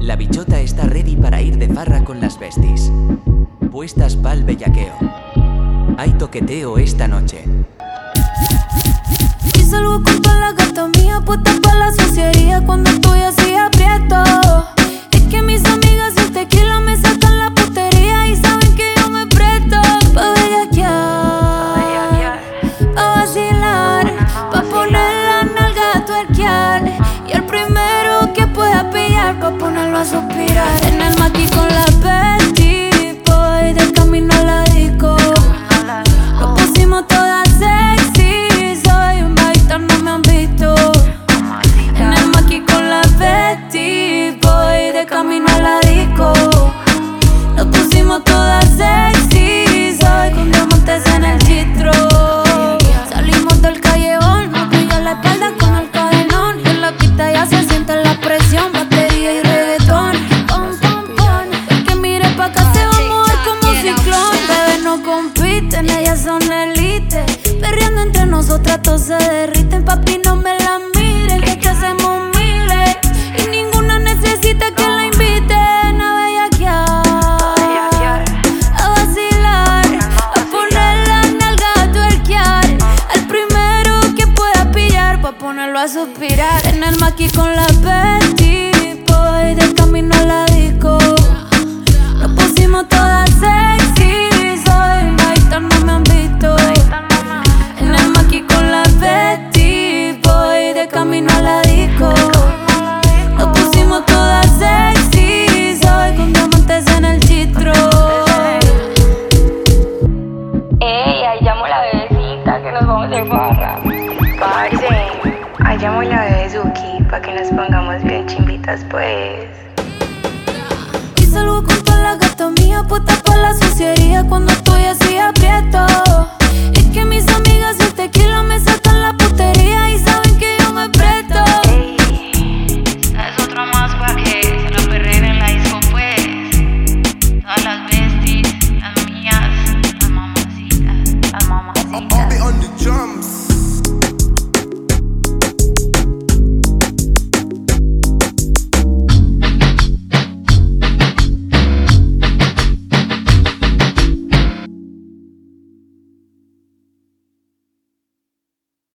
La bichota está ready para ir de farra con las besties. Puestas pa'l bellaqueo. Hay toqueteo esta noche. Y salgo con toda la gata mía, puesta pa' la suciería cuando estoy así aprieto. Es que mis amigas el tequila me sacan la putería y saben que yo me presto pa' bellaquear, pa' vacilar, pa' poner la nalga a tuerquear. Y el primero que pueda pillar pa' ponerlo a suspirar. En el maqui con la bestie, voy de camino a la disco. Nos pusimos todas sexy, soy un baita, no me han visto. En el maqui con la bestie, voy de camino a la disco. Nos pusimos todas sexy, soy con diamantes en el chistro. Salimos del callejón, nos pilla la espalda con el cadenón. Y en la pista ya se siente la presión, batería y reggaetón. Pon, pon, pon, el que mire pa' acá se va a mover como un ciclón. Bebé no compiten, ellas son elite. Perreando entre nosotras todos se derriten. Papi no me la miren, que hacemos miles. Y ninguna necesita que la inviten a bellaquear, a vacilar, a poner la nalga a tuerquear. El primero que pueda pillar pa' ponerlo a suspirar. En el maqui con la bestie, voy de camino a la disco. Nos pusimos todas sexy, soy un baita, no me han visto. En el maqui con la bestie, voy de camino a la disco. Nos pusimos todas sexy, soy con diamantes en el chistro. Ey, ahí llamo la bebecita que nos vamos de farra. Parce, ahí llamo la bebé Zuki pa' que nos pongamos bien chimbitas pues. Y salgo con toda la gata mía, puesta pa' la suciería cuando estoy así aprieto.